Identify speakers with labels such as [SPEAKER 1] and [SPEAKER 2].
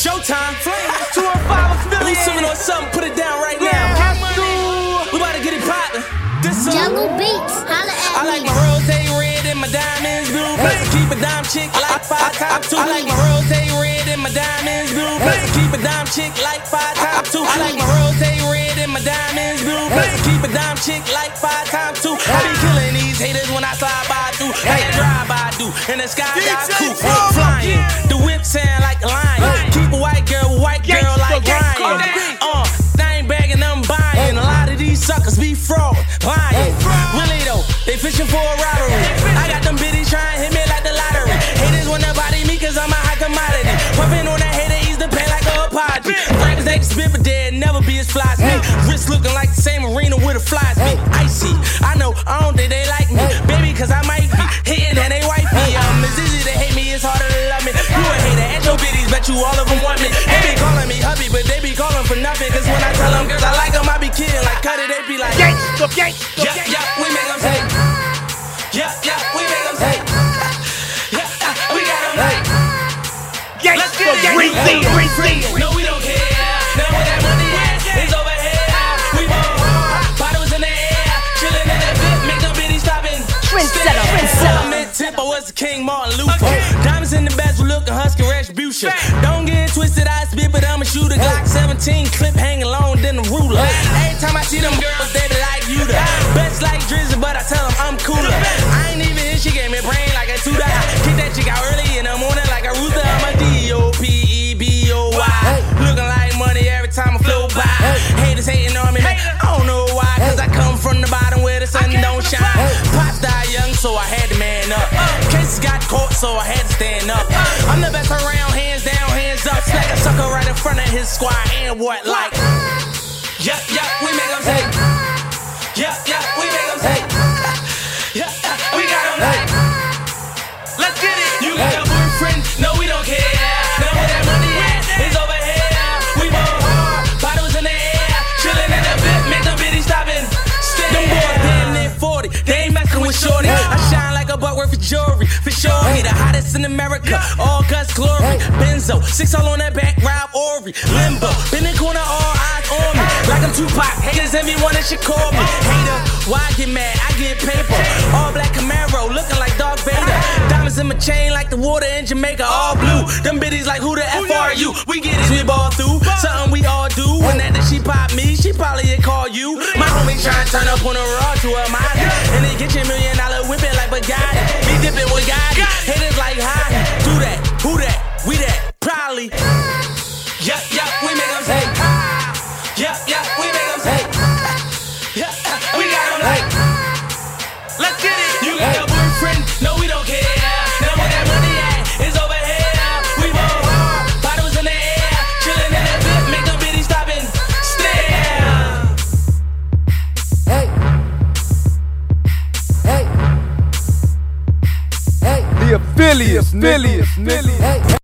[SPEAKER 1] Showtime. 215 affiliate. We sipping on something, put it down right now. We about to get it poppin'. This song.
[SPEAKER 2] Jungle Beats, holla at
[SPEAKER 1] I like my rose red and my diamonds blue. Keep a dime chick like 5 times 2. I like my rose red and my diamonds blue. Keep a dime chick like 5 times 2. I like my rose red and my diamonds blue. Keep a dime chick like 5 times 2. I be killing these haters when I slide by through. Like a drive-by do, and the sky dive coupe. Flying, the whip sound like a lion. Keep a white girl like Ryan. I ain't bagging, I'm buying. A lot of these suckers be fraud, lying. Really though, they fishing for a robbery. I got them biddies trying to hit me like the lottery. Haters wanna body me cause I'm a high commodity. Puffin' on that hater, ease the pain like a apology. Rappers they can spit but they'll never be as fly as me. Wrist looking like the same arena where the flies be. Icy, I know, I don't think they like me. Baby, cause I might be hitting and they wife me. It's easy to hate me, it's harder to love me. You a hater and your biddies, bet you all of them want me. They be calling me hubby, but they be calling for nothing. Cause when I tell them girls I like them, I be kidding. Like cut it, they be like we make them say we make them say we got them like let's get it. No, we don't care. Now where that money at is over here. We ball hard, bottles in the air, chilling in that bit, make them biddies stopping. Trendsetter. Mid-tempo was the King Martin Luther. Diamonds in the best, we looking husky retribution. Don't get twisted, I spit, but I'ma shoot a Glock 17 clip hanging long than a ruler. Every time I see them girls, they be like you the best like Drizzy, but I tell them I'm cooler. I ain't even here, she gave me brain like a tutor. Kick that chick out early in the morning like a rooster. I'm a D-O-P-E-B-O-Y. Looking like money every time I flow by. Haters hating on me, I don't know why. Cause I come from the bottom where the sun don't shine. Pops died young, so I had to man up. Cases got caught, so I had to stand up. I'm the best around, hands down, hands up. Smack a sucker right in front of his squad, and what like? We make them say. We make them say. We got them like. Let's get it. You got a boyfriend? No, we don't care. Now where that money at is over here. We ball hard, bottles in the air, chilling in the bit, make them biddies stopping. Them boys damn near 40, they ain't messing with shorty. I shine like a butt worth of jewelry. For sure, he the hottest in America. All guts glory. Benzo, 6 all on that back, Rob Ori. Limbo, been in corner, all eyes on me. Like I'm Tupac, haters everyone that should call me. Hater, why I get mad? I get paper. All black Camaro, looking like Darth Vader. Diamonds in my chain like the water in Jamaica, all blue. Them biddies like who the F are you? We get it, we ball through. Something we all do. When that she pop me, she probably call you. My homie tryna turn up on a raw to a Mozzie. And they get you $1 million whipping like Bugatti. Be dipping with Gotti. Haters like hi. Do that, who that, we that, probably. We make them say. We make them say. We got them like. Let's get it. You got a boyfriend? No, we don't care. Now where that money at is over here. We ball hard, bottles in the air, chilling in that bit, make them biddies stop and stare.
[SPEAKER 3] The affiliates,